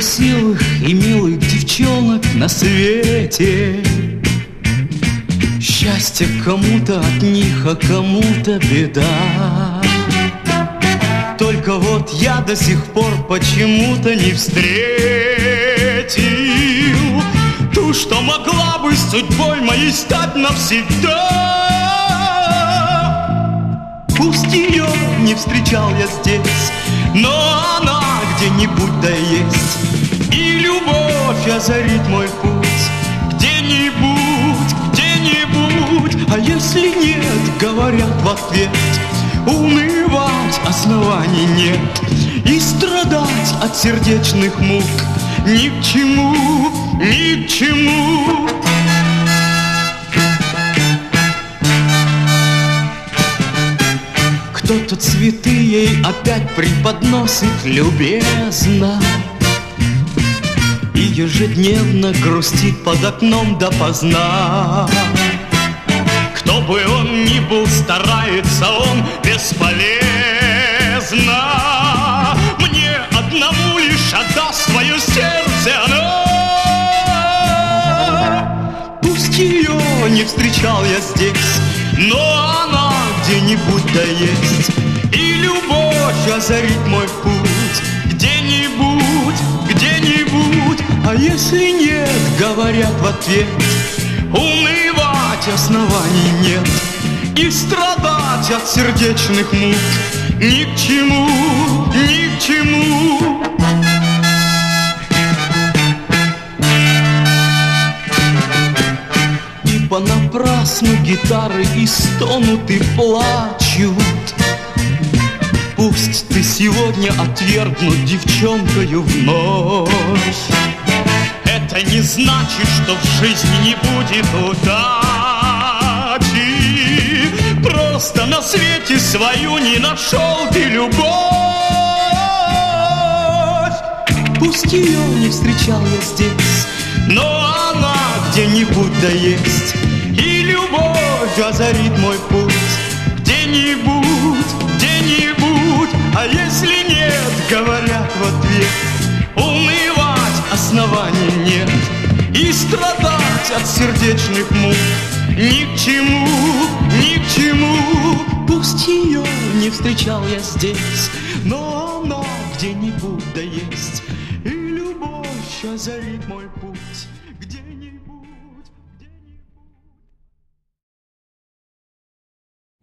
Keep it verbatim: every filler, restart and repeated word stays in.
красивых и милых девчонок на свете. Счастье кому-то от них, а кому-то беда. Только вот я до сих пор почему-то не встретил ту, что могла бы судьбой моей стать навсегда. Пусть ее не встречал я здесь, но она где-нибудь да есть. И любовь озарит мой путь где-нибудь, где-нибудь. А если нет, говорят в ответ, унывать оснований нет. И страдать от сердечных мук ни к чему, ни к чему. Кто-то цветы ей опять преподносит любезно и ежедневно грустит под окном допоздна. Кто бы он ни был, старается он бесполезно. Мне одному лишь отдаст свое сердце оно. Пусть ее не встречал я здесь, но она где-нибудь да есть. И любовь озарит мой путь где-нибудь, где-нибудь. А если нет, говорят в ответ, унывать оснований нет. И страдать от сердечных мук ни к чему, ни к чему. Понапрасну гитары и стонут, и плачут. Пусть ты сегодня отвергнут девчонкою вновь. Это не значит, что в жизни не будет удачи. Просто на свете свою не нашел ты любовь. Пусть ее не встречал я здесь, но она где-нибудь да есть. И любовь озарит мой путь где-нибудь, где-нибудь. А если нет, говорят в ответ, унывать оснований нет. И страдать от сердечных мук ни к чему, ни к чему. Пусть ее не встречал я здесь, но она где-нибудь да есть. И любовь озарит мой путь.